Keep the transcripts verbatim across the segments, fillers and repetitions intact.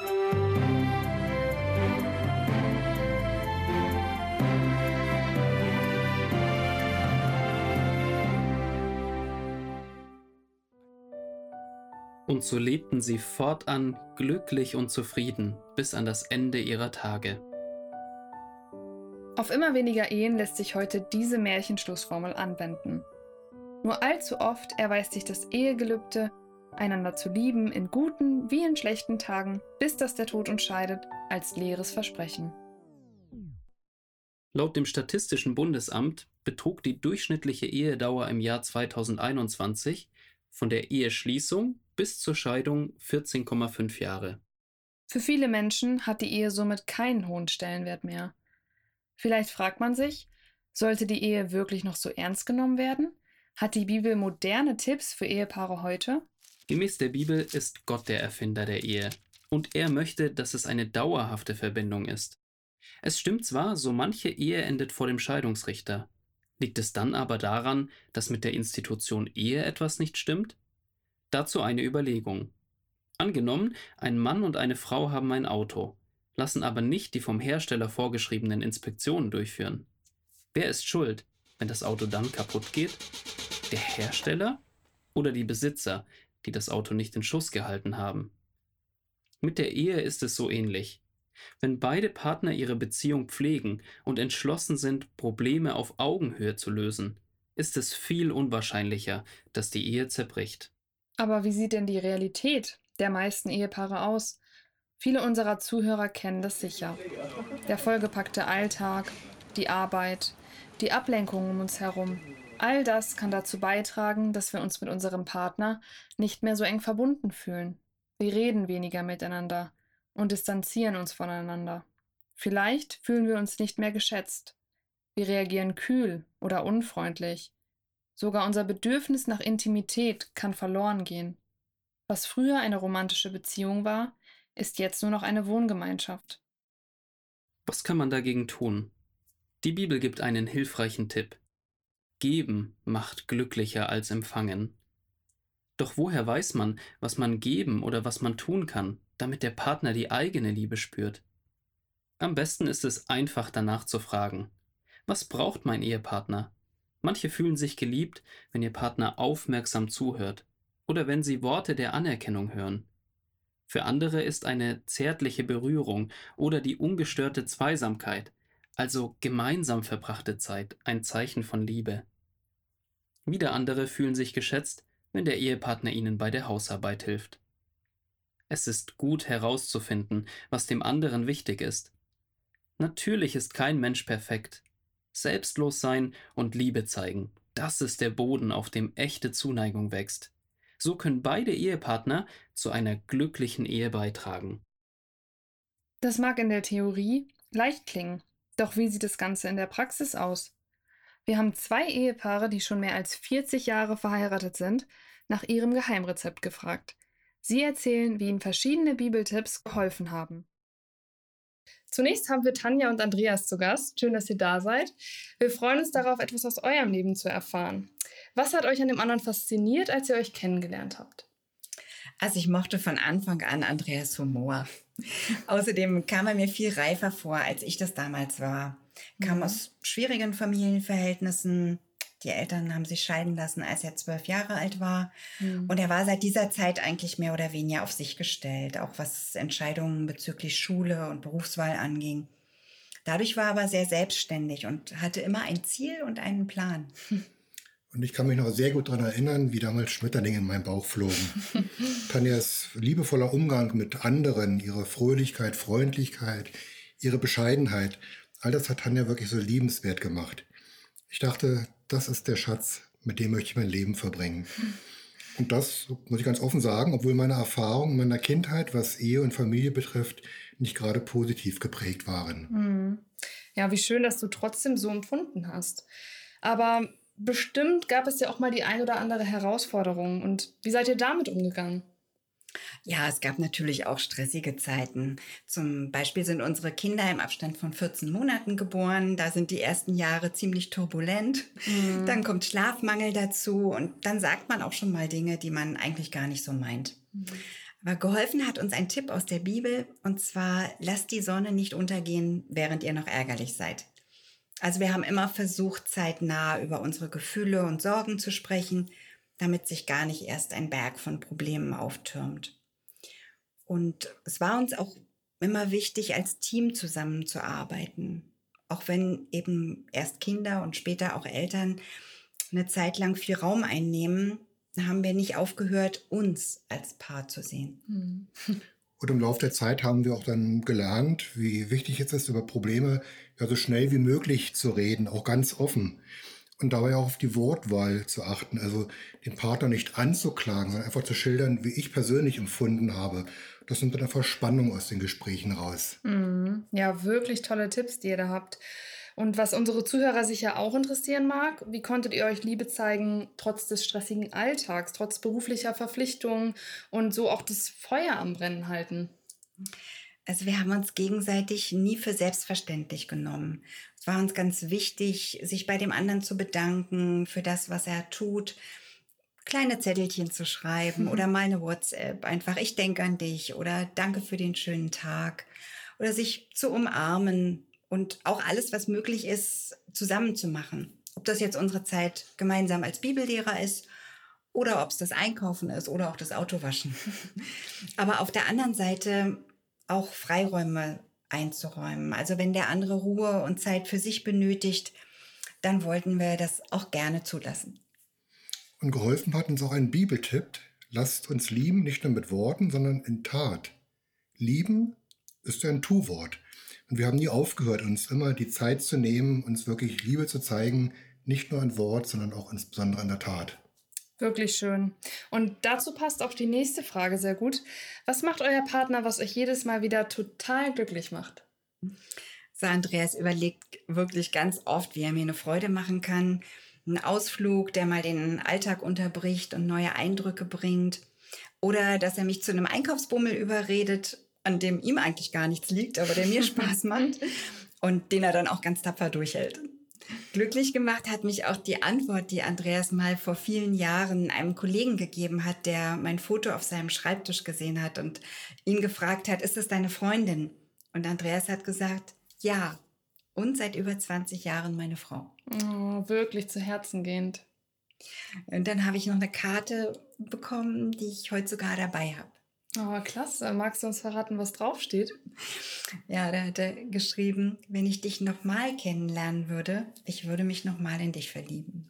Und so lebten sie fortan glücklich und zufrieden bis an das Ende ihrer Tage. Auf immer weniger Ehen lässt sich heute diese Märchenschlussformel anwenden. Nur allzu oft erweist sich das Ehegelübde, einander zu lieben in guten wie in schlechten Tagen, bis dass der Tod uns scheidet, als leeres Versprechen. Laut dem Statistischen Bundesamt betrug die durchschnittliche Ehedauer im Jahr zweitausendeinundzwanzig von der Eheschließung bis zur Scheidung vierzehn Komma fünf Jahre. Für viele Menschen hat die Ehe somit keinen hohen Stellenwert mehr. Vielleicht fragt man sich, sollte die Ehe wirklich noch so ernst genommen werden? Hat die Bibel moderne Tipps für Ehepaare heute? Gemäß der Bibel ist Gott der Erfinder der Ehe und er möchte, dass es eine dauerhafte Verbindung ist. Es stimmt zwar, so manche Ehe endet vor dem Scheidungsrichter. Liegt es dann aber daran, dass mit der Institution Ehe etwas nicht stimmt? Dazu eine Überlegung. Angenommen, ein Mann und eine Frau haben ein Auto, lassen aber nicht die vom Hersteller vorgeschriebenen Inspektionen durchführen. Wer ist schuld, wenn das Auto dann kaputt geht? Der Hersteller oder die Besitzer, die das Auto nicht in Schuss gehalten haben? Mit der Ehe ist es so ähnlich. Wenn beide Partner ihre Beziehung pflegen und entschlossen sind, Probleme auf Augenhöhe zu lösen, ist es viel unwahrscheinlicher, dass die Ehe zerbricht. Aber wie sieht denn die Realität der meisten Ehepaare aus? Viele unserer Zuhörer kennen das sicher. Der vollgepackte Alltag, die Arbeit, die Ablenkung um uns herum. All das kann dazu beitragen, dass wir uns mit unserem Partner nicht mehr so eng verbunden fühlen. Wir reden weniger miteinander und distanzieren uns voneinander. Vielleicht fühlen wir uns nicht mehr geschätzt. Wir reagieren kühl oder unfreundlich. Sogar unser Bedürfnis nach Intimität kann verloren gehen. Was früher eine romantische Beziehung war, ist jetzt nur noch eine Wohngemeinschaft. Was kann man dagegen tun? Die Bibel gibt einen hilfreichen Tipp. Geben macht glücklicher als empfangen. Doch woher weiß man, was man geben oder was man tun kann, damit der Partner die eigene Liebe spürt? Am besten ist es einfach danach zu fragen. Was braucht mein Ehepartner? Manche fühlen sich geliebt, wenn ihr Partner aufmerksam zuhört oder wenn sie Worte der Anerkennung hören. Für andere ist eine zärtliche Berührung oder die ungestörte Zweisamkeit, also gemeinsam verbrachte Zeit, ein Zeichen von Liebe. Wieder andere fühlen sich geschätzt, wenn der Ehepartner ihnen bei der Hausarbeit hilft. Es ist gut herauszufinden, was dem anderen wichtig ist. Natürlich ist kein Mensch perfekt. Selbstlos sein und Liebe zeigen, das ist der Boden, auf dem echte Zuneigung wächst. So können beide Ehepartner zu einer glücklichen Ehe beitragen. Das mag in der Theorie leicht klingen, doch wie sieht das Ganze in der Praxis aus? Wir haben zwei Ehepaare, die schon mehr als vierzig Jahre verheiratet sind, nach ihrem Geheimrezept gefragt. Sie erzählen, wie ihnen verschiedene Bibeltipps geholfen haben. Zunächst haben wir Tanja und Andreas zu Gast. Schön, dass ihr da seid. Wir freuen uns darauf, etwas aus eurem Leben zu erfahren. Was hat euch an dem anderen fasziniert, als ihr euch kennengelernt habt? Also ich mochte von Anfang an Andreas Humor. Außerdem kam er mir viel reifer vor, als ich das damals war. Kam mhm. aus schwierigen Familienverhältnissen. Die Eltern haben sich scheiden lassen, als er zwölf Jahre alt war. Mhm. Und er war seit dieser Zeit eigentlich mehr oder weniger auf sich gestellt, auch was Entscheidungen bezüglich Schule und Berufswahl anging. Dadurch war er aber sehr selbstständig und hatte immer ein Ziel und einen Plan. Und ich kann mich noch sehr gut daran erinnern, wie damals Schmetterlinge in meinen Bauch flogen. Tanjas liebevoller Umgang mit anderen, ihre Fröhlichkeit, Freundlichkeit, ihre Bescheidenheit, all das hat Tanja wirklich so liebenswert gemacht. Ich dachte, das ist der Schatz, mit dem möchte ich mein Leben verbringen. Und das muss ich ganz offen sagen, obwohl meine Erfahrungen in meiner Kindheit, was Ehe und Familie betrifft, nicht gerade positiv geprägt waren. Ja, wie schön, dass du trotzdem so empfunden hast. Aber bestimmt gab es ja auch mal die ein oder andere Herausforderung. Und wie seid ihr damit umgegangen? Ja, es gab natürlich auch stressige Zeiten. Zum Beispiel sind unsere Kinder im Abstand von vierzehn Monaten geboren. Da sind die ersten Jahre ziemlich turbulent. Mhm. Dann kommt Schlafmangel dazu und dann sagt man auch schon mal Dinge, die man eigentlich gar nicht so meint. Mhm. Aber geholfen hat uns ein Tipp aus der Bibel, und zwar: Lasst die Sonne nicht untergehen, während ihr noch ärgerlich seid. Also wir haben immer versucht, zeitnah über unsere Gefühle und Sorgen zu sprechen, damit sich gar nicht erst ein Berg von Problemen auftürmt. Und es war uns auch immer wichtig, als Team zusammenzuarbeiten. Auch wenn eben erst Kinder und später auch Eltern eine Zeit lang viel Raum einnehmen, haben wir nicht aufgehört, uns als Paar zu sehen. Hm. Und im Laufe der Zeit haben wir auch dann gelernt, wie wichtig es ist, über Probleme ja so schnell wie möglich zu reden, auch ganz offen. Und dabei auch auf die Wortwahl zu achten, also den Partner nicht anzuklagen, sondern einfach zu schildern, wie ich persönlich empfunden habe. Das nimmt dann einfach Spannung aus den Gesprächen raus. Mhm. Ja, wirklich tolle Tipps, die ihr da habt. Und was unsere Zuhörer sicher auch interessieren mag: Wie konntet ihr euch Liebe zeigen, trotz des stressigen Alltags, trotz beruflicher Verpflichtungen und so auch das Feuer am Brennen halten? Also wir haben uns gegenseitig nie für selbstverständlich genommen. Es war uns ganz wichtig, sich bei dem anderen zu bedanken für das, was er tut, kleine Zettelchen zu schreiben oder mal eine WhatsApp, einfach: Ich denke an dich oder danke für den schönen Tag, oder sich zu umarmen und auch alles, was möglich ist, zusammen zu machen. Ob das jetzt unsere Zeit gemeinsam als Bibellehrer ist oder ob es das Einkaufen ist oder auch das Autowaschen. Aber auf der anderen Seite auch Freiräume einzuräumen. Also wenn der andere Ruhe und Zeit für sich benötigt, dann wollten wir das auch gerne zulassen. Und geholfen hat uns auch ein Bibeltipp: Lasst uns lieben, nicht nur mit Worten, sondern in Tat. Lieben ist ein Tu-Wort. Und wir haben nie aufgehört, uns immer die Zeit zu nehmen, uns wirklich Liebe zu zeigen, nicht nur in Wort, sondern auch insbesondere in der Tat. Wirklich schön. Und dazu passt auch die nächste Frage sehr gut. Was macht euer Partner, was euch jedes Mal wieder total glücklich macht? So, Andreas überlegt wirklich ganz oft, wie er mir eine Freude machen kann. Ein Ausflug, der mal den Alltag unterbricht und neue Eindrücke bringt. Oder dass er mich zu einem Einkaufsbummel überredet, an dem ihm eigentlich gar nichts liegt, aber der mir Spaß macht und den er dann auch ganz tapfer durchhält. Glücklich gemacht hat mich auch die Antwort, die Andreas mal vor vielen Jahren einem Kollegen gegeben hat, der mein Foto auf seinem Schreibtisch gesehen hat und ihn gefragt hat: Ist das deine Freundin? Und Andreas hat gesagt: Ja, und seit über zwanzig Jahren meine Frau. Oh, wirklich zu Herzen gehend. Und dann habe ich noch eine Karte bekommen, die ich heute sogar dabei habe. Oh, klasse. Magst du uns verraten, was draufsteht? Ja, da hat er geschrieben: Wenn ich dich nochmal kennenlernen würde, ich würde mich nochmal in dich verlieben.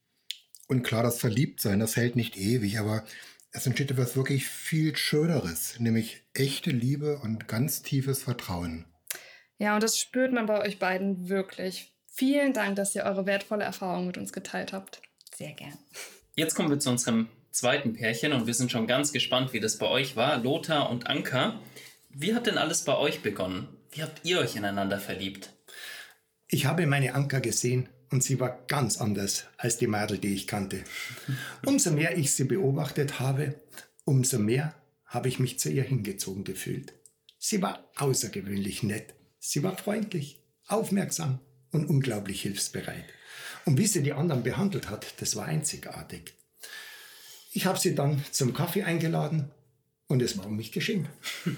Und klar, das Verliebtsein, das hält nicht ewig, aber es entsteht etwas wirklich viel Schöneres, nämlich echte Liebe und ganz tiefes Vertrauen. Ja, und das spürt man bei euch beiden wirklich. Vielen Dank, dass ihr eure wertvolle Erfahrung mit uns geteilt habt. Sehr gern. Jetzt kommen wir zu unserem zweiten Pärchen und wir sind schon ganz gespannt, wie das bei euch war, Lothar und Anka. Wie hat denn alles bei euch begonnen? Wie habt ihr euch ineinander verliebt? Ich habe meine Anka gesehen und sie war ganz anders als die Mädel, die ich kannte. Umso mehr ich sie beobachtet habe, umso mehr habe ich mich zu ihr hingezogen gefühlt. Sie war außergewöhnlich nett. Sie war freundlich, aufmerksam und unglaublich hilfsbereit. Und wie sie die anderen behandelt hat, das war einzigartig. Ich habe sie dann zum Kaffee eingeladen und es war um mich geschehen.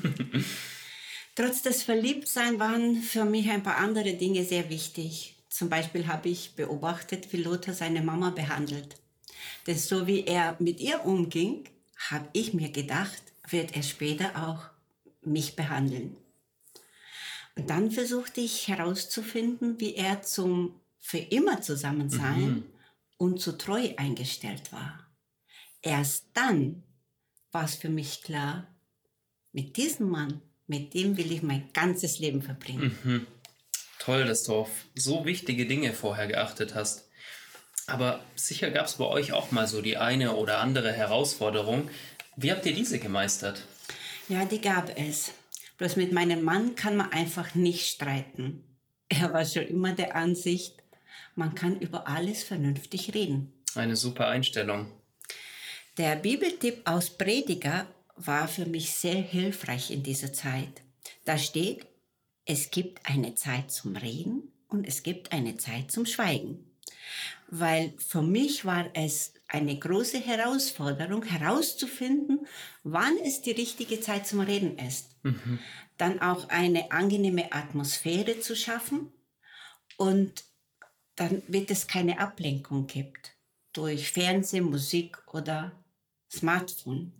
Trotz des Verliebtseins waren für mich ein paar andere Dinge sehr wichtig. Zum Beispiel habe ich beobachtet, wie Lothar seine Mama behandelt. Denn so wie er mit ihr umging, habe ich mir gedacht, wird er später auch mich behandeln. Und dann versuchte ich herauszufinden, wie er zum für immer Zusammensein mhm. und zu treu eingestellt war. Erst dann war es für mich klar, mit diesem Mann, mit dem will ich mein ganzes Leben verbringen. Mhm. Toll, dass du auf so wichtige Dinge vorher geachtet hast. Aber sicher gab es bei euch auch mal so die eine oder andere Herausforderung. Wie habt ihr diese gemeistert? Ja, die gab es. Bloß mit meinem Mann kann man einfach nicht streiten. Er war schon immer der Ansicht, man kann über alles vernünftig reden. Eine super Einstellung. Der Bibeltipp aus Prediger war für mich sehr hilfreich in dieser Zeit. Da steht, es gibt eine Zeit zum Reden und es gibt eine Zeit zum Schweigen. weil für mich war es eine große Herausforderung, herauszufinden, wann es die richtige Zeit zum Reden ist. Mhm. Dann auch eine angenehme Atmosphäre zu schaffen und dann wird es keine Ablenkung gibt durch Fernsehen, Musik oder Smartphone.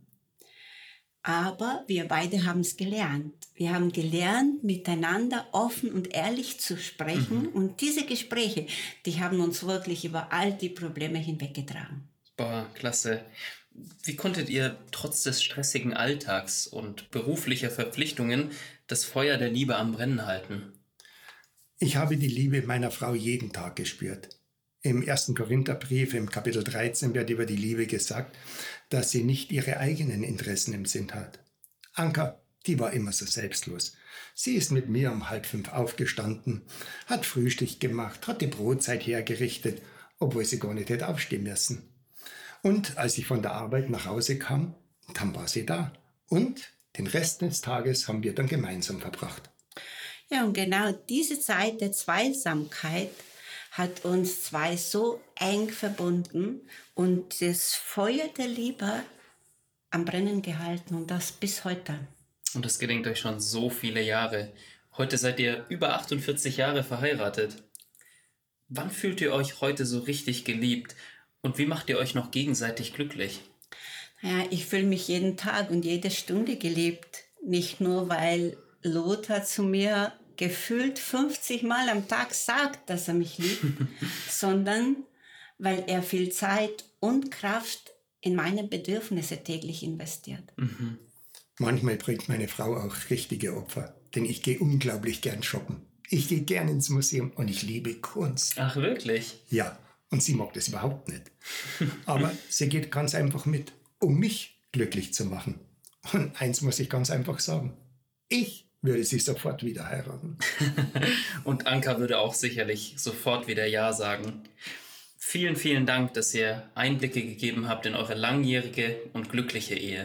Aber wir beide haben es gelernt. Wir haben gelernt, miteinander offen und ehrlich zu sprechen. Mhm. Und diese Gespräche, die haben uns wirklich über all die Probleme hinweggetragen. Boah, klasse. Wie konntet ihr trotz des stressigen Alltags und beruflicher Verpflichtungen das Feuer der Liebe am Brennen halten? Ich habe die Liebe meiner Frau jeden Tag gespürt. Im ersten Korintherbrief, im Kapitel dreizehn, wird über die Liebe gesagt, dass sie nicht ihre eigenen Interessen im Sinn hat. Anka, die war immer so selbstlos. Sie ist mit mir um halb fünf aufgestanden, hat Frühstück gemacht, hat die Brotzeit hergerichtet, obwohl sie gar nicht hätte aufstehen müssen. Und als ich von der Arbeit nach Hause kam, dann war sie da. Und den Rest des Tages haben wir dann gemeinsam verbracht. Ja, und genau diese Zeit der Zweisamkeit hat uns zwei so eng verbunden und das Feuer der Liebe am Brennen gehalten und das bis heute. Und das gelingt euch schon so viele Jahre. Heute seid ihr über achtundvierzig Jahre verheiratet. Wann fühlt ihr euch heute so richtig geliebt und wie macht ihr euch noch gegenseitig glücklich? Naja, ich fühle mich jeden Tag und jede Stunde geliebt. Nicht nur, weil Lothar zu mir gefühlt fünfzig Mal am Tag sagt, dass er mich liebt, sondern weil er viel Zeit und Kraft in meine Bedürfnisse täglich investiert. Mhm. Manchmal bringt meine Frau auch richtige Opfer, denn ich gehe unglaublich gern shoppen. Ich gehe gern ins Museum und ich liebe Kunst. Ach, wirklich? Ja, und sie mag das überhaupt nicht. Aber sie geht ganz einfach mit, um mich glücklich zu machen. Und eins muss ich ganz einfach sagen, ich würde sie sofort wieder heiraten. Und Anka würde auch sicherlich sofort wieder Ja sagen. Vielen, vielen Dank, dass ihr Einblicke gegeben habt in eure langjährige und glückliche Ehe.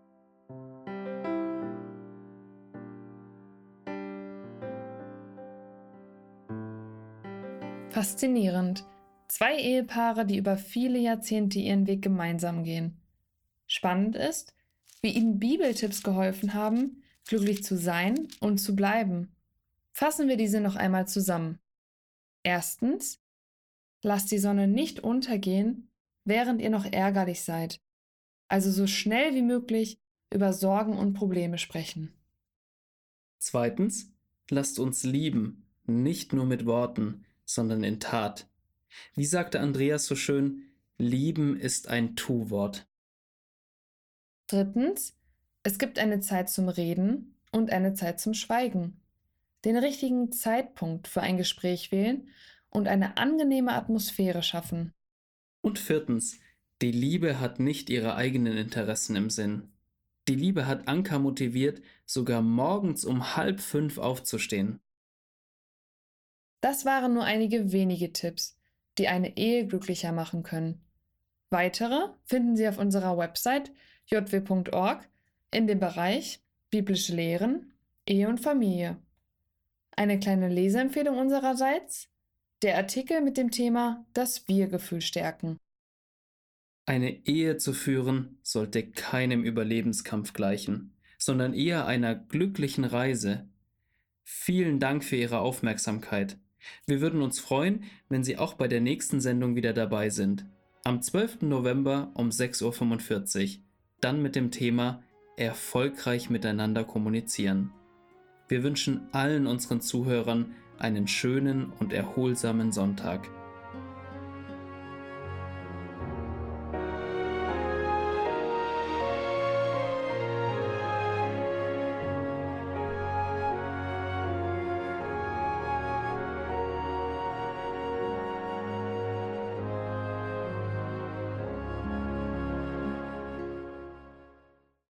Faszinierend. Zwei Ehepaare, die über viele Jahrzehnte ihren Weg gemeinsam gehen. Spannend ist, wie ihnen Bibeltipps geholfen haben, glücklich zu sein und zu bleiben. Fassen wir diese noch einmal zusammen. Erstens, lasst die Sonne nicht untergehen, während ihr noch ärgerlich seid. Also so schnell wie möglich über Sorgen und Probleme sprechen. Zweitens, lasst uns lieben, nicht nur mit Worten, sondern in Tat. Wie sagte Andreas so schön, lieben ist ein Tu-Wort. Drittens, es gibt eine Zeit zum Reden und eine Zeit zum Schweigen. Den richtigen Zeitpunkt für ein Gespräch wählen und eine angenehme Atmosphäre schaffen. Und viertens, die Liebe hat nicht ihre eigenen Interessen im Sinn. Die Liebe hat Anka motiviert, sogar morgens um halb fünf aufzustehen. Das waren nur einige wenige Tipps, die eine Ehe glücklicher machen können. Weitere finden Sie auf unserer Website j w punkt org in dem Bereich Biblische Lehren, Ehe und Familie. Eine kleine Leseempfehlung unsererseits: der Artikel mit dem Thema Das Wir-Gefühl stärken. Eine Ehe zu führen sollte keinem Überlebenskampf gleichen, sondern eher einer glücklichen Reise. Vielen Dank für Ihre Aufmerksamkeit. Wir würden uns freuen, wenn Sie auch bei der nächsten Sendung wieder dabei sind. Am zwölften November um sechs Uhr fünfundvierzig. Dann mit dem Thema Erfolgreich miteinander kommunizieren. Wir wünschen allen unseren Zuhörern einen schönen und erholsamen Sonntag.